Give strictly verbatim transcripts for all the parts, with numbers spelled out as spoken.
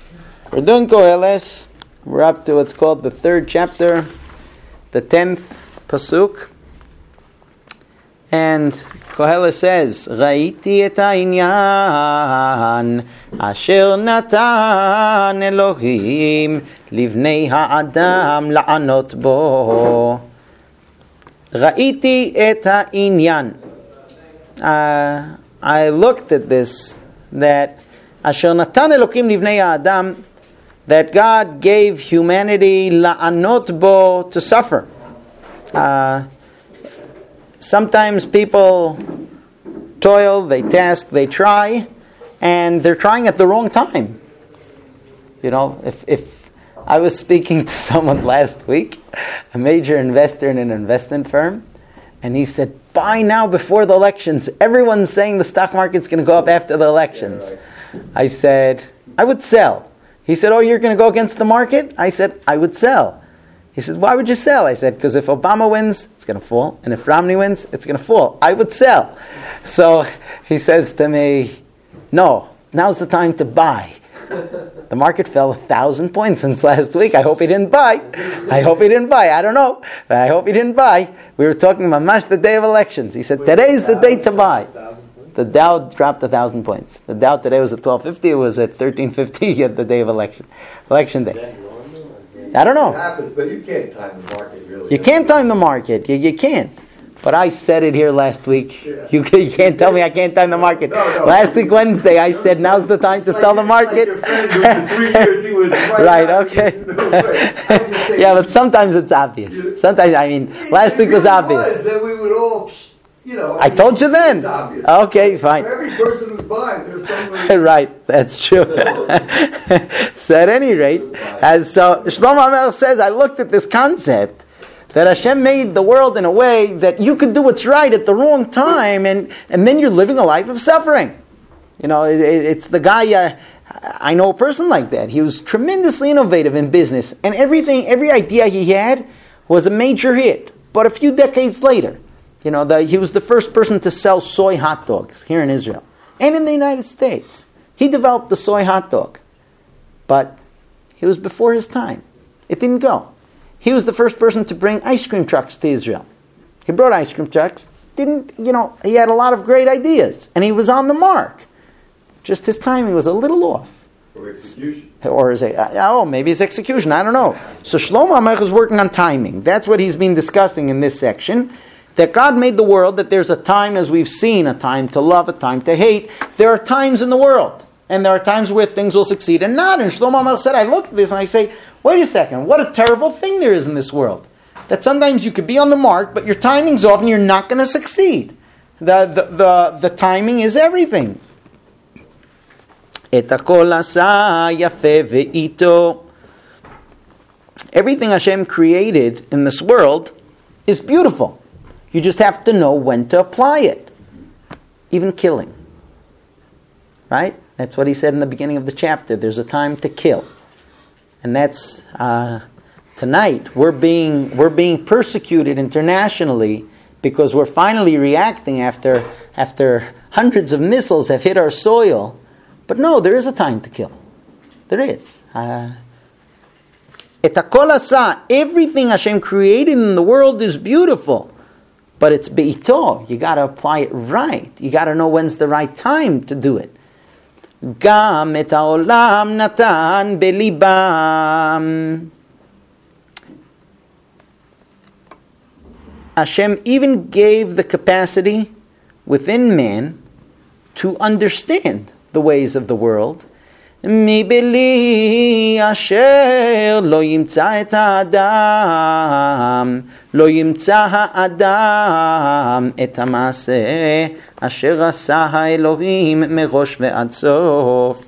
We're doing Koheles. We're up to what's called the third chapter, the tenth pasuk. And Koheles says, Raiti et ha'inyan asher natan Elohim livnei ha'adam la'anot bo. Raiti et ha'inyan. Uh, I looked at this, that asher natan Elohim livnei ha'adam, that God gave humanity la'anot bo, to suffer. Uh, sometimes people toil, they task, they try, and they're trying at the wrong time. You know, if if I was speaking to someone last week, a major investor in an investment firm, and he said, buy now before the elections. Everyone's saying the stock market's going to go up after the elections. I said, I would sell. He said, oh, you're going to go against the market? I said, I would sell. He said, why would you sell? I said, because if Obama wins, it's going to fall. And if Romney wins, it's going to fall. I would sell. So he says to me, no, now's the time to buy. The market fell a thousand points since last week. I hope he didn't buy. I hope he didn't buy. I don't know, but I hope he didn't buy. We were talking about much the day of elections. He said, today's the day to buy. The Dow dropped a thousand points. The Dow today was at twelve fifty. It was at thirteen fifty at the day of election, election day. I don't know. It happens, but you can't time the market, really. You can't time the market. You, you can't. But I said it here last week. Yeah. You, you can't tell me I can't time the market. No, no. Last week Wednesday, I said now's the time to like, sell the market. Like your friend, three years he was right. Right. Okay. No yeah, but sometimes it's obvious. Sometimes I mean, last week was obvious. Was, then we would all. You know, I told you then. Okay, fine. For every person who's buying, there's somebody. Right, that's true. So at any rate, as so Shlomo HaMelech says, I looked at this concept that Hashem made the world in a way that you could do what's right at the wrong time, and, and then you're living a life of suffering. You know, it, it's the guy. Uh, I know a person like that. He was tremendously innovative in business, and everything, every idea he had was a major hit. But a few decades later, you know, the, he was the first person to sell soy hot dogs here in Israel and in the United States. He developed the soy hot dog, but he was before his time. It didn't go. He was the first person to bring ice cream trucks to Israel. He brought ice cream trucks. Didn't, you know, he had a lot of great ideas, and he was on the mark. Just his timing was a little off. Or execution. Or is it, oh, maybe his execution. I don't know. So Shlomo HaMelech is working on timing. That's what he's been discussing in this section. That God made the world, that there's a time, as we've seen, a time to love, a time to hate. There are times in the world, and there are times where things will succeed and not. And Shlomo HaMelech said, I look at this and I say, wait a second, what a terrible thing there is in this world. That sometimes you could be on the mark, but your timing's off and you're not going to succeed. The, the, the, the timing is everything. Everything Hashem created in this world is beautiful. You just have to know when to apply it. Even killing. Right? That's what he said in the beginning of the chapter. There's a time to kill. And that's, uh, tonight, we're being, we're being persecuted internationally because we're finally reacting after, after hundreds of missiles have hit our soil. But no, there is a time to kill. There is. Uh, Et hakol asa, everything Hashem created in the world is beautiful. But it's be'ito. You got to apply it right. You got to know when's the right time to do it. Gam et haolam natan belibam. Hashem even gave the capacity within man to understand the ways of the world. Mi beli asher lo yimtza et ha'adam lo yimtza ha'adam et ha'maseh asher asa ha'elohim merosh ve'ad sof.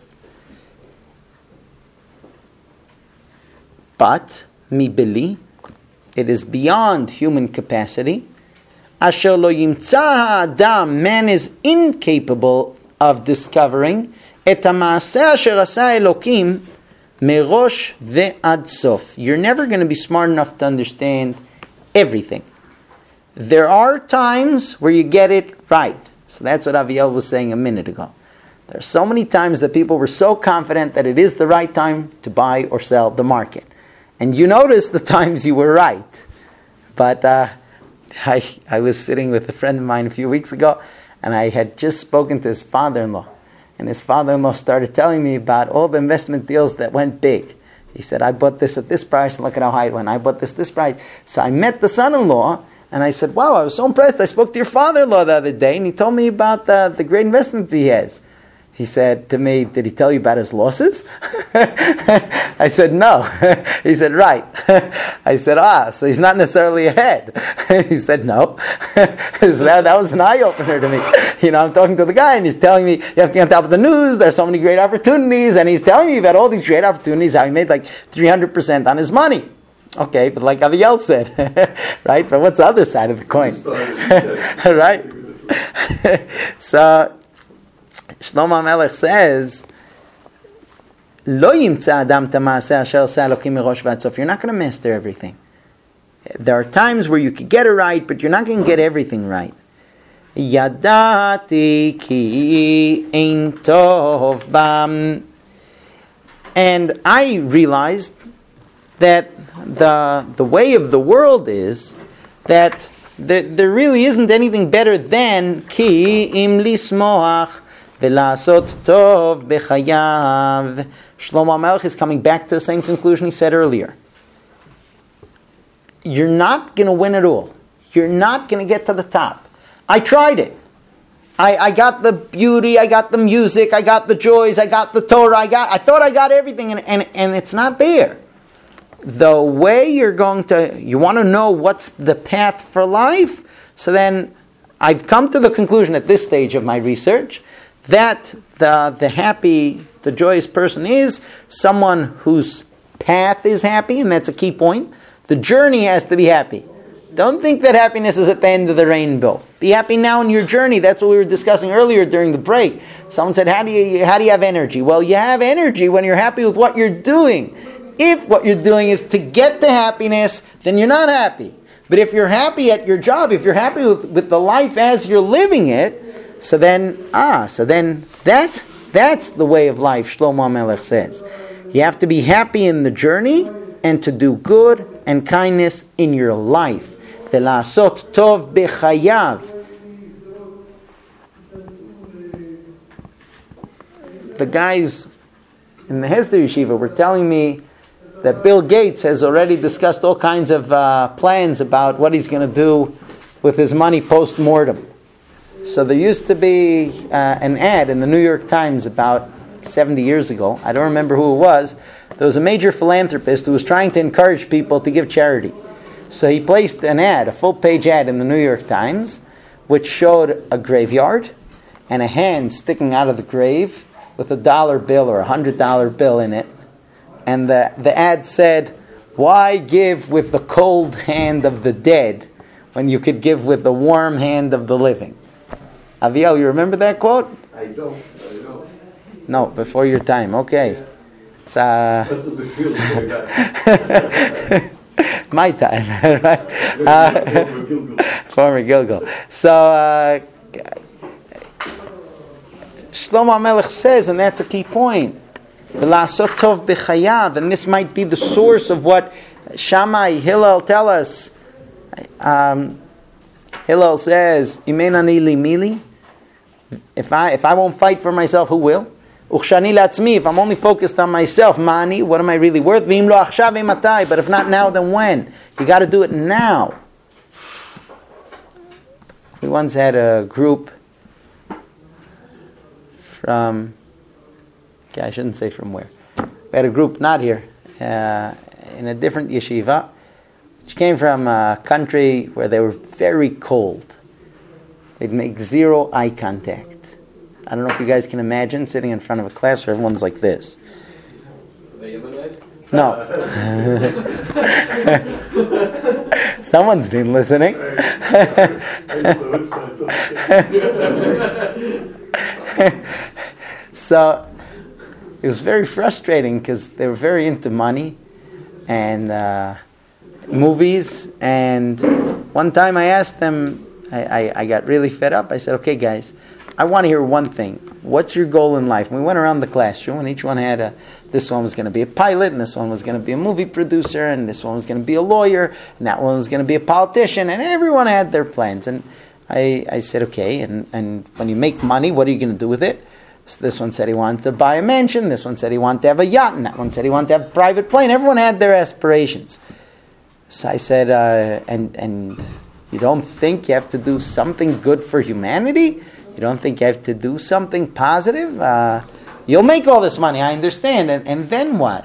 But mi beli, it is beyond human capacity. Asher lo yimtza ha'adam, man is incapable of discovering Et ha'maaseh asher asa Elokim merosh ve'ad sof. You're never going to be smart enough to understand everything. There are times where you get it right. So that's what Aviel was saying a minute ago. There are so many times that people were so confident that it is the right time to buy or sell the market. And you notice the times you were right. But uh, I, I was sitting with a friend of mine a few weeks ago, and I had just spoken to his father-in-law. And his father-in-law started telling me about all the investment deals that went big. He said, I bought this at this price, and look at how high it went. I bought this this price. So I met the son-in-law, and I said, wow, I was so impressed. I spoke to your father-in-law the other day, and he told me about uh, the great investment he has. He said to me, did he tell you about his losses? I said, no. He said, right. I said, ah, so he's not necessarily ahead. He said, no. So that, that was an eye-opener to me. You know, I'm talking to the guy and he's telling me, you have to be on top of the news, there's so many great opportunities, and he's telling me about all these great opportunities, how he made like three hundred percent on his money. Okay, but like Aviel said, right? But what's the other side of the coin? Right? So, Shlomo HaMelech says, Lo yimtza adam tama'aseh asher aseh Elokim mirosh v'ad sof. You're not going to master everything. There are times where you could get it right, but you're not going to get everything right. Yadati ki ein tov bam. And I realized that the the way of the world is that there, there really isn't anything better than ki im lismoach ve'lasot tov bechayav. Shlomo HaMelech is coming back to the same conclusion he said earlier. You're not going to win it all. You're not going to get to the top. I tried it. I, I got the beauty, I got the music, I got the joys, I got the Torah, I got I thought I got everything, and, and, and it's not there. The way you're going to, you want to know what's the path for life, so then I've come to the conclusion at this stage of my research that the the happy, the joyous person is someone whose path is happy, and that's a key point. The journey has to be happy. Don't think that happiness is at the end of the rainbow. Be happy now in your journey. That's what we were discussing earlier during the break. Someone said, how do you how do you have energy? Well, you have energy when you're happy with what you're doing. If what you're doing is to get to happiness, then you're not happy. But if you're happy at your job, if you're happy with, with the life as you're living it, so then, ah, so then that's, that's the way of life, Shlomo HaMelech says. You have to be happy in the journey and to do good and kindness in your life. Ve'lasot tov bechayav. The guys in the Hesder Yeshiva were telling me that Bill Gates has already discussed all kinds of uh, plans about what he's going to do with his money post-mortem. So there used to be uh, an ad in the New York Times about seventy years ago. I don't remember who it was. There was a major philanthropist who was trying to encourage people to give charity. So he placed an ad, a full-page ad in the New York Times, which showed a graveyard and a hand sticking out of the grave with a dollar bill or a hundred dollar bill in it. And the, the ad said, why give with the cold hand of the dead when you could give with the warm hand of the living? Aviel, you remember that quote? I don't. I don't. No, before your time. Okay. It's, uh, That's the big field very bad. my time, right? Uh, former Gilgal. So, uh, Shlomo HaMelech says, and that's a key point, V'lasot tov b'chayav, and this might be the source of what Shammai, Hillel tell us. Um, Hillel says, Imen ani li mili. If I if I won't fight for myself, who will? Uchshani latzmi. If I'm only focused on myself, mani, what am I really worth? V'im lo achshav imatai. But if not now, then when? You got to do it now. We once had a group from, okay, I shouldn't say from where. We had a group, not here, uh, in a different yeshiva, which came from a country where they were very cold. They'd make zero eye contact. I don't know if you guys can imagine sitting in front of a class where everyone's like this. No. Someone's been listening. So it was very frustrating because they were very into money and uh, movies. And one time I asked them, I, I, I got really fed up. I said, okay guys, I want to hear one thing. What's your goal in life? And we went around the classroom, and each one had a, this one was going to be a pilot, and this one was going to be a movie producer, and this one was going to be a lawyer, and that one was going to be a politician, and everyone had their plans. And I, I said, okay, and, and when you make money, what are you going to do with it? So this one said he wanted to buy a mansion, this one said he wanted to have a yacht, and that one said he wanted to have a private plane. Everyone had their aspirations. So I said, uh, and and you don't think you have to do something good for humanity? You don't think you have to do something positive? Uh, you'll make all this money, I understand. And, and then what?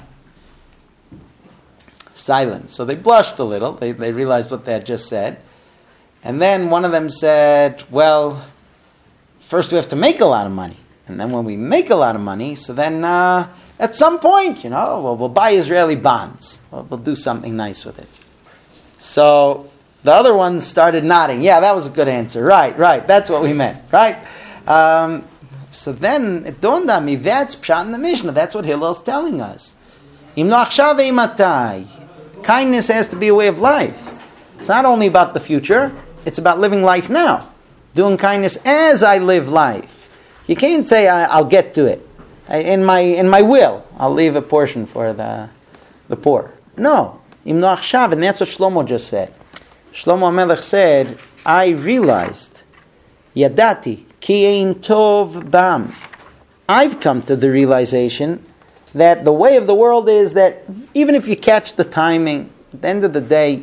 Silence. So they blushed a little. They, they realized what they had just said. And then one of them said, well, first we have to make a lot of money. And then when we make a lot of money, so then uh, at some point, you know, we'll, we'll buy Israeli bonds. We'll, we'll do something nice with it. So the other ones started nodding. Yeah, that was a good answer. Right, right. That's what we meant. Right? Um, so then it dawned on me, that's Pshat in the Mishnah. That's what Hillel's telling us. Kindness has to be a way of life. It's not only about the future. It's about living life now. Doing kindness as I live life. You can't say, I, I'll get to it. I, in my in my will, I'll leave a portion for the the poor. No. And that's what Shlomo just said. Shlomo HaMelech said, I realized, Yadati, ki ein tov bam. I've come to the realization that the way of the world is that even if you catch the timing, at the end of the day,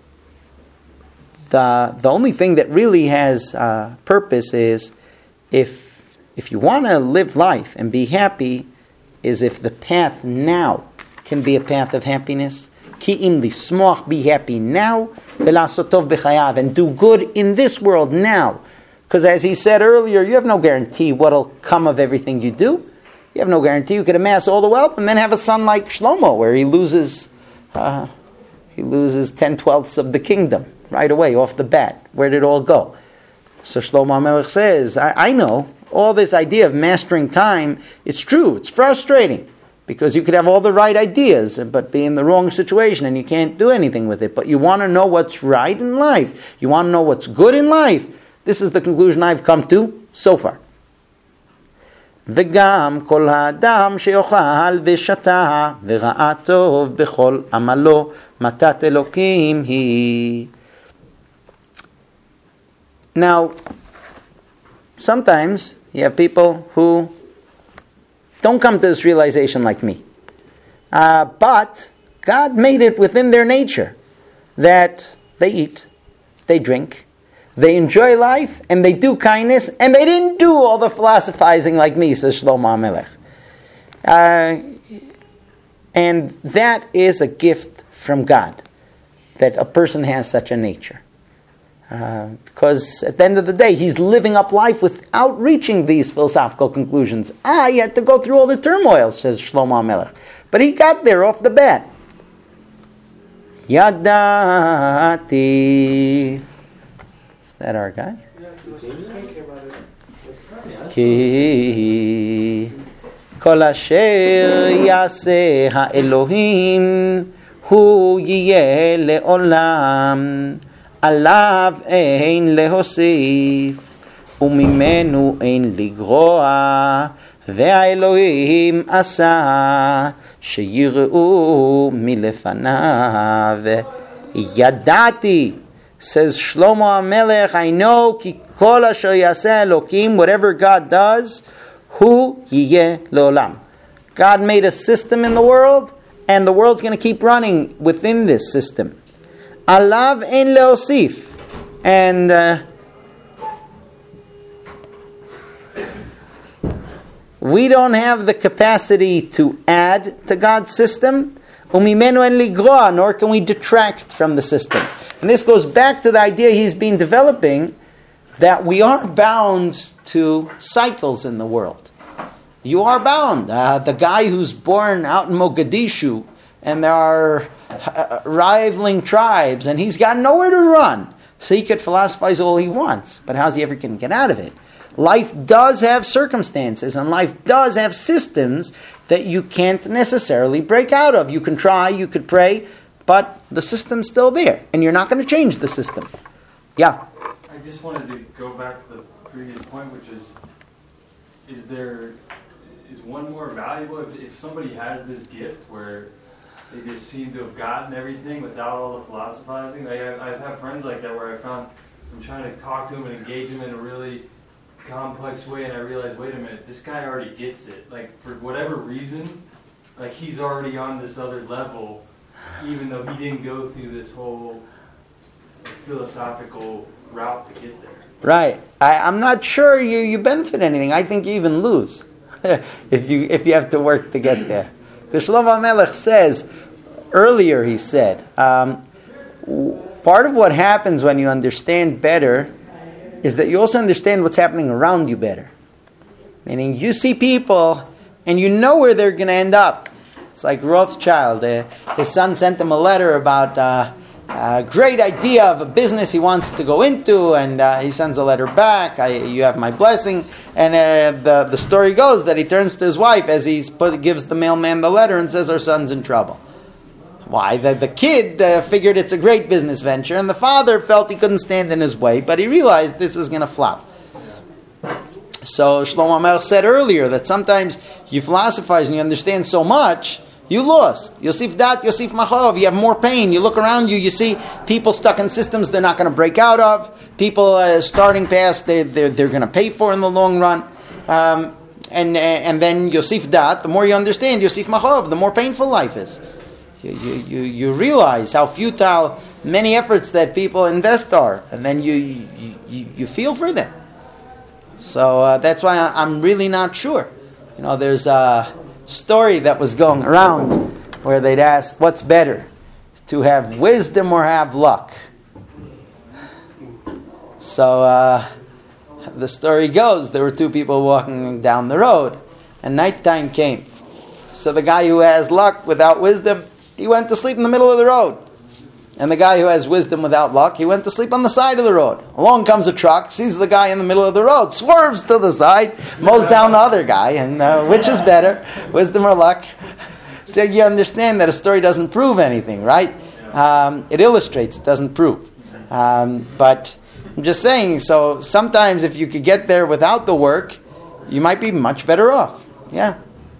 the the only thing that really has uh, purpose is if if you want to live life and be happy, is if the path now can be a path of happiness. Ki im lismoach, be happy now, ve'lasot tov b'chayav, and do good in this world now. Because as he said earlier, you have no guarantee what'll come of everything you do. You have no guarantee you could amass all the wealth and then have a son like Shlomo, where he loses uh, he loses ten twelfths of the kingdom right away off the bat. Where did it all go? So Shlomo HaMelech says, I, I know all this idea of mastering time. It's true. It's frustrating. Because you could have all the right ideas, but be in the wrong situation and you can't do anything with it. But you want to know what's right in life. You want to know what's good in life. This is the conclusion I've come to so far. וגם כל האדם שיאכל ושתה וראה טוב בכל עמלו מתת אלוקים היא. Now, sometimes you have people who don't come to this realization like me. Uh, but God made it within their nature that they eat, they drink, they enjoy life, and they do kindness, and they didn't do all the philosophizing like me, says Shlomo HaMelech. Uh, and that is a gift from God, that a person has such a nature. Uh, because at the end of the day, he's living up life without reaching these philosophical conclusions. Ah, he had to go through all the turmoil, says Shlomo HaMelech. But he got there off the bat. Yadati. Is that our guy? Ki kol asher yaseh ha'elohim hu yiyeh le'olam. עליו אין להוסיף, וממנו אין לגרוע, והאלוהים עשה, שיראו מלפניו. ידעתי, says Shlomo HaMelech, I know, כי כל אשר יעשה אלוקים, whatever God does, הוא יהיה לעולם. God made a system in the world, and the world's going to keep running within this system. Alav ein leosif, and uh, we don't have the capacity to add to God's system. Umimenu en ligroa, nor can we detract from the system. And this goes back to the idea he's been developing, that we are bound to cycles in the world. You are bound. Uh, the guy who's born out in Mogadishu, and there are Uh, rivaling tribes, and he's got nowhere to run. So he could philosophize all he wants, but how's he ever going to get out of it? Life does have circumstances, and life does have systems that you can't necessarily break out of. You can try, you could pray, but the system's still there, and you're not going to change the system. Yeah? I just wanted to go back to the previous point, which is is there is one more valuable if, if somebody has this gift where they just seem to have gotten everything without all the philosophizing? Like I, I've had friends like that where I found I'm trying to talk to them and engage them in a really complex way, and I realize, wait a minute, this guy already gets it. Like for whatever reason, like he's already on this other level, even though he didn't go through this whole philosophical route to get there. Right. I, I'm not sure you, you benefit anything. I think you even lose if you if you have to work to get there. Because Shlomo HaMelech says, earlier he said, um, part of what happens when you understand better is that you also understand what's happening around you better. Meaning you see people and you know where they're going to end up. It's like Rothschild. Uh, his son sent him a letter about uh, a great idea of a business he wants to go into, and uh, he sends a letter back. I, you have my blessing. And uh, the, the story goes that he turns to his wife as he gives the mailman the letter and says, our son's in trouble. Why? The, the kid uh, figured it's a great business venture, and the father felt he couldn't stand in his way, but he realized this is going to flop. So Shlomo HaMelech said earlier that sometimes you philosophize and you understand so much, you lost. Yosef Dat, Yosef Machov, you have more pain. You look around you, you see people stuck in systems they're not going to break out of, people uh, starting past they, they're, they're going to pay for in the long run. Um, and, and then Yosef Dat, the more you understand Yosef Machov, the more painful life is. You, you, you realize how futile many efforts that people invest are, and then you you, you, you feel for them. So uh, that's why I'm really not sure. You know, there's a story that was going around where they'd ask, what's better, to have wisdom or have luck? So uh, the story goes, there were two people walking down the road, and nighttime came. So the guy who has luck without wisdom, he went to sleep in the middle of the road. And the guy who has wisdom without luck, he went to sleep on the side of the road. Along comes a truck, sees the guy in the middle of the road, swerves to the side, mows down the other guy. And uh, which is better, wisdom or luck? So you understand that a story doesn't prove anything, right? Um, it illustrates, it doesn't prove. Um, but I'm just saying, so sometimes if you could get there without the work, you might be much better off. Yeah.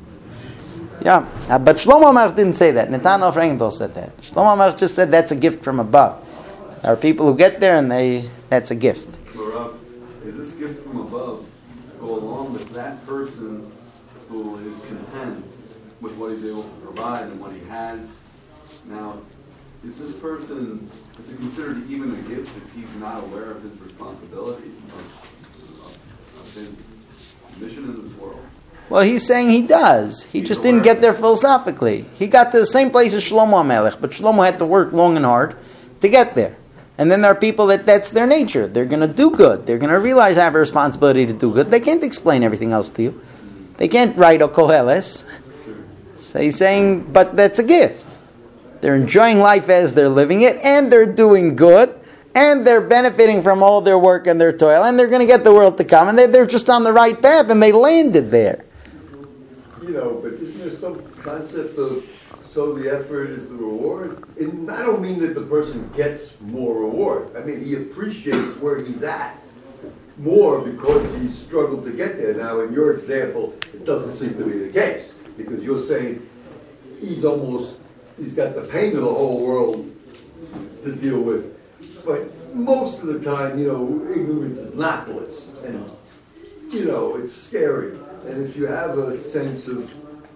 Yeah, uh, but Shlomo HaMelech didn't say that. Netanel Frankenthal said that. Shlomo HaMelech just said that's a gift from above. There are people who get there and they that's a gift. Well, Rav, is this gift from above go along with that person who is content with what he's able to provide and what he has? Now, is this person, is it considered even a gift if he's not aware of his responsibility, of, of, of his mission in this world? Well, he's saying he does. He He's just didn't get there philosophically. He got to the same place as Shlomo HaMelech, but Shlomo had to work long and hard to get there. And then there are people that that's their nature. They're going to do good. They're going to realize I have a responsibility to do good. They can't explain everything else to you. They can't write a Koheles. So he's saying, but that's a gift. They're enjoying life as they're living it, and they're doing good, and they're benefiting from all their work and their toil, and they're going to get the world to come, and they, they're just on the right path, and they landed there. You know, but isn't there some concept of so the effort is the reward? And I don't mean that the person gets more reward. I mean, he appreciates where he's at more because he's struggled to get there. Now, in your example, it doesn't seem to be the case because you're saying he's almost, he's got the pain of the whole world to deal with. But most of the time, you know, ignorance is not bliss. And, you know, it's scary. And if you have a sense of,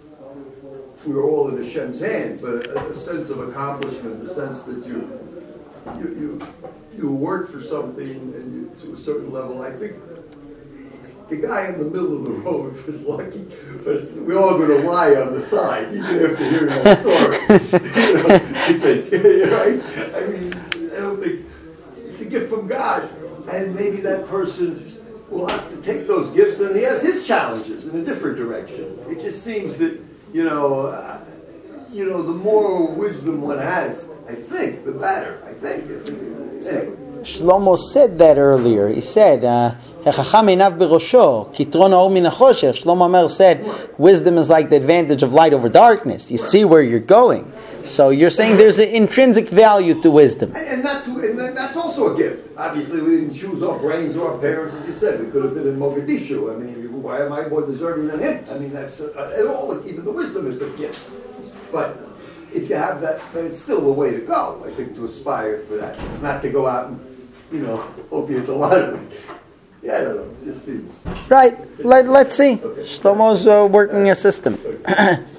we're all in Hashem's hands, but a, a sense of accomplishment, the sense that you you you, you work for something and you, to a certain level, I think the guy in the middle of the road was lucky, but we're all going to lie on the side, even after hearing that story. You know, right? I mean, I don't think, it's a gift from God. And maybe that person will have to take those gifts, and he has his challenges in a different direction. It just seems that, you know, uh, you know, the more wisdom one has, I think, the better. I think. Anyway. Shlomo said that earlier. He said, uh, Shlomo Mer said, wisdom is like the advantage of light over darkness. You see where you're going. So you're saying there's an intrinsic value to wisdom. And, and, that too, and that's also a gift. Obviously, we didn't choose our brains or our parents, as you said. We could have been in Mogadishu. I mean, why am I more deserving than him? I mean, that's uh, and all. Even the wisdom is a gift. But if you have that, then it's still a way to go. I think to aspire for that, not to go out and, you know, opiate the lottery. Yeah, I don't know. It just seems Right. Let, let's see. Okay. Shlomo's uh, working a system. Okay.